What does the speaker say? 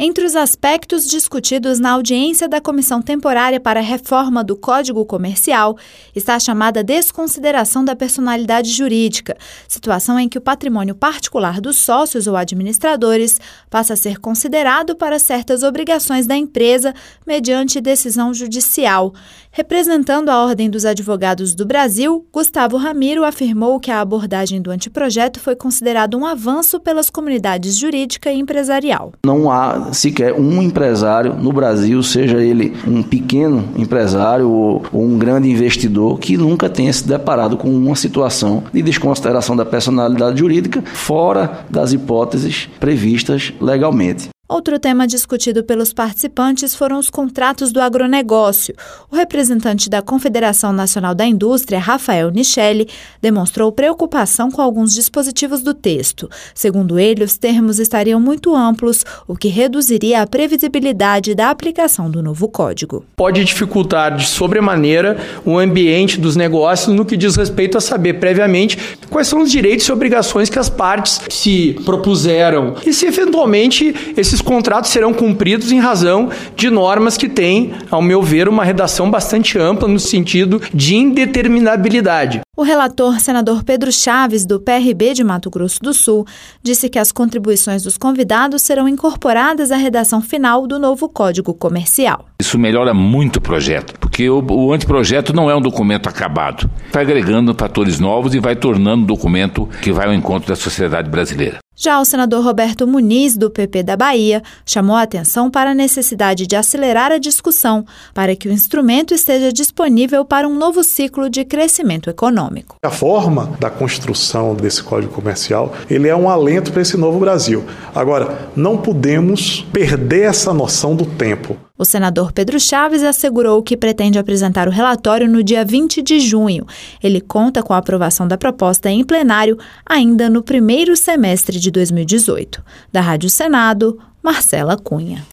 Entre os aspectos discutidos na audiência da Comissão Temporária para a Reforma do Código Comercial está a chamada desconsideração da personalidade jurídica, situação em que o patrimônio particular dos sócios ou administradores passa a ser considerado para certas obrigações da empresa mediante decisão judicial. Representando a Ordem dos Advogados do Brasil, Gustavo Ramiro afirmou que a abordagem do anteprojeto foi considerado um avanço pelas comunidades jurídica e empresarial. Não há sequer um empresário no Brasil, seja ele um pequeno empresário ou um grande investidor, que nunca tenha se deparado com uma situação de desconsideração da personalidade jurídica fora das hipóteses previstas legalmente. Outro tema discutido pelos participantes foram os contratos do agronegócio. O representante da Confederação Nacional da Indústria, Rafael Nichelli, demonstrou preocupação com alguns dispositivos do texto. Segundo ele, os termos estariam muito amplos, o que reduziria a previsibilidade da aplicação do novo código. Pode dificultar de sobremaneira o ambiente dos negócios no que diz respeito a saber previamente quais são os direitos e obrigações que as partes se propuseram e se eventualmente esses contratos serão cumpridos em razão de normas que têm, ao meu ver, uma redação bastante ampla no sentido de indeterminabilidade. O relator, senador Pedro Chaves, do PRB de Mato Grosso do Sul, disse que as contribuições dos convidados serão incorporadas à redação final do novo Código Comercial. Isso melhora muito o projeto, porque o anteprojeto não é um documento acabado. Vai agregando fatores novos e vai tornando um documento que vai ao encontro da sociedade brasileira. Já o senador Roberto Muniz, do PP da Bahia, chamou a atenção para a necessidade de acelerar a discussão para que o instrumento esteja disponível para um novo ciclo de crescimento econômico. A forma da construção desse Código Comercial, ele é um alento para esse novo Brasil. Agora, não podemos perder essa noção do tempo. O senador Pedro Chaves assegurou que pretende apresentar o relatório no dia 20 de junho. Ele conta com a aprovação da proposta em plenário ainda no primeiro semestre de 2018. Da Rádio Senado, Marcela Cunha.